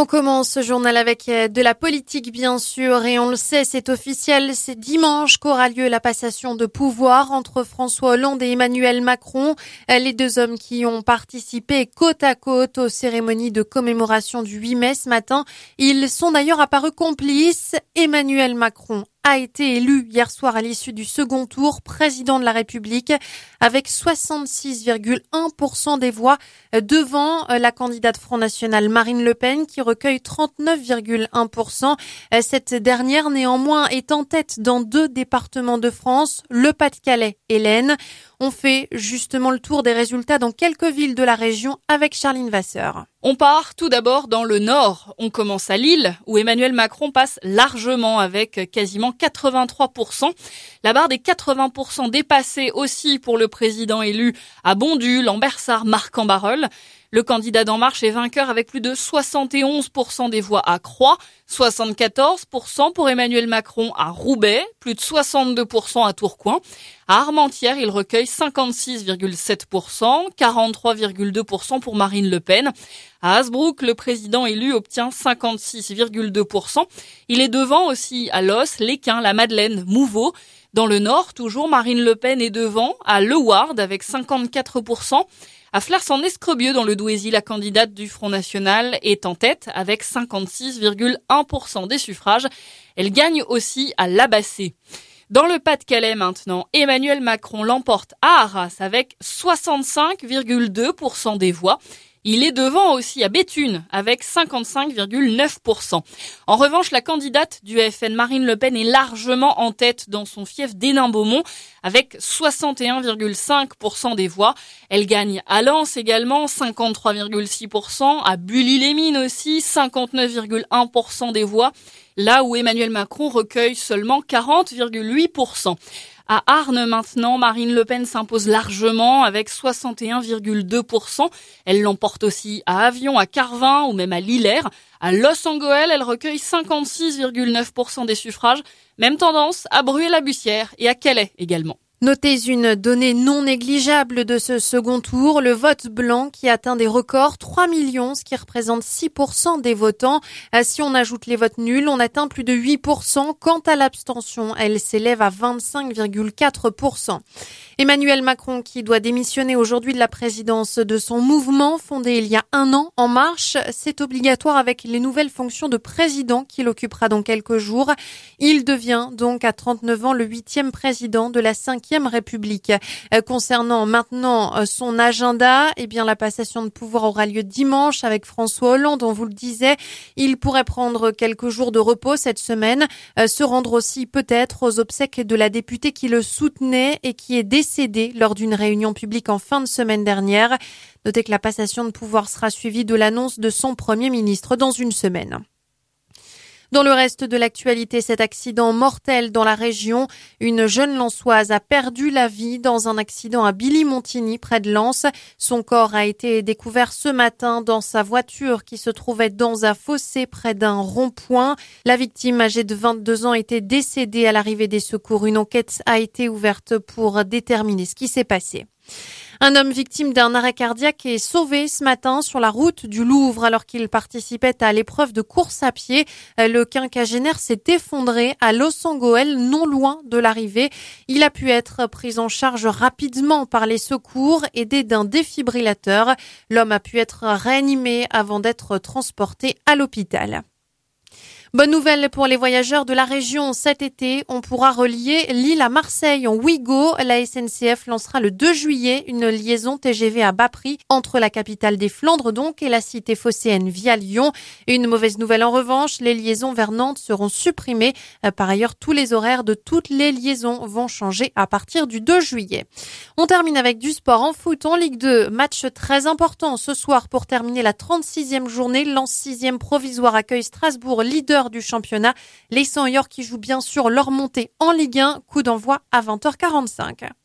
On commence ce journal avec de la politique, bien sûr, et on le sait, c'est officiel, c'est dimanche qu'aura lieu la passation de pouvoir entre François Hollande et Emmanuel Macron, les deux hommes qui ont participé côte à côte aux cérémonies de commémoration du 8 mai ce matin. Ils sont d'ailleurs apparus complices. Emmanuel Macron a été élu hier soir à l'issue du second tour président de la République avec 66,1% des voix devant la candidate Front National Marine Le Pen qui recueille 39,1%. Cette dernière néanmoins est en tête dans 2 départements de France, le Pas-de-Calais et l'Aisne. On fait justement le tour des résultats dans quelques villes de la région avec Charline Vasseur. On part tout d'abord dans le nord. On commence à Lille, où Emmanuel Macron passe largement avec quasiment 83%. La barre des 80% dépassée aussi pour le président élu à Bondues, Lambersart, Marcq-en-Barœul. Le candidat d'En Marche est vainqueur avec plus de 71% des voix à Croix, 74% pour Emmanuel Macron à Roubaix, plus de 62% à Tourcoing. À Armentières, il recueille 56,7%, 43,2% pour Marine Le Pen. À Hasbrouck, le président élu obtient 56,2%. Il est devant aussi à Los, Lesquin, la Madeleine, Mouveau. Dans le nord, toujours, Marine Le Pen est devant à Leeuwarden avec 54%. À Flers-en-Escrebieux, dans le Douaisis, la candidate du Front National est en tête avec 56,1% des suffrages. Elle gagne aussi à Labassé. Dans le Pas-de-Calais maintenant, Emmanuel Macron l'emporte à Arras avec 65,2% des voix. Il est devant aussi à Béthune avec 55,9%. En revanche, la candidate du FN Marine Le Pen est largement en tête dans son fief d'Hénin-Beaumont avec 61,5% des voix. Elle gagne à Lens également 53,6%, à Bully-les-Mines aussi 59,1% des voix, là où Emmanuel Macron recueille seulement 40,8%. À Arnes maintenant, Marine Le Pen s'impose largement avec 61,2%. Elle l'emporte aussi à Avion, à Carvin ou même à Lillers. À Los-en-Gohelle, elle recueille 56,9% des suffrages. Même tendance à Bruay-la-Bussière et à Calais également. Notez une donnée non négligeable de ce second tour, le vote blanc qui atteint des records, 3 millions, ce qui représente 6% des votants. Si on ajoute les votes nuls, on atteint plus de 8%. Quant à l'abstention, elle s'élève à 25,4%. Emmanuel Macron, qui doit démissionner aujourd'hui de la présidence de son mouvement, fondé il y a 1 an, En Marche, c'est obligatoire avec les nouvelles fonctions de président qu'il occupera dans quelques jours. Il devient donc à 39 ans le 8e président de la 5e République. Concernant maintenant son agenda, la passation de pouvoir aura lieu dimanche avec François Hollande, on vous le disait. Il pourrait prendre quelques jours de repos cette semaine, se rendre aussi peut-être aux obsèques de la députée qui le soutenait et qui est décédée lors d'une réunion publique en fin de semaine dernière. Notez que la passation de pouvoir sera suivie de l'annonce de son Premier ministre dans une semaine. Dans le reste de l'actualité, cet accident mortel dans la région. Une jeune Lensoise a perdu la vie dans un accident à Billy-Montigny, près de Lens. Son corps a été découvert ce matin dans sa voiture qui se trouvait dans un fossé près d'un rond-point. La victime, âgée de 22 ans, était décédée à l'arrivée des secours. Une enquête a été ouverte pour déterminer ce qui s'est passé. Un homme victime d'un arrêt cardiaque est sauvé ce matin sur la route du Louvre alors qu'il participait à l'épreuve de course à pied. Le quinquagénaire s'est effondré à Los-en-Gohelle, non loin de l'arrivée. Il a pu être pris en charge rapidement par les secours, aidé d'un défibrillateur. L'homme a pu être réanimé avant d'être transporté à l'hôpital. Bonne nouvelle pour les voyageurs de la région. Cet été, on pourra relier Lille à Marseille en Ouigo. La SNCF lancera le 2 juillet une liaison TGV à bas prix entre la capitale des Flandres donc et la cité phocéenne via Lyon. Une mauvaise nouvelle en revanche, les liaisons vers Nantes seront supprimées. Par ailleurs, tous les horaires de toutes les liaisons vont changer à partir du 2 juillet. On termine avec du sport en foot en Ligue 2. Match très important ce soir pour terminer la 36e journée. Lens 6e provisoire accueille Strasbourg, leader du championnat. Les 100 York qui jouent bien sûr leur montée en Ligue 1. Coup d'envoi à 20h45.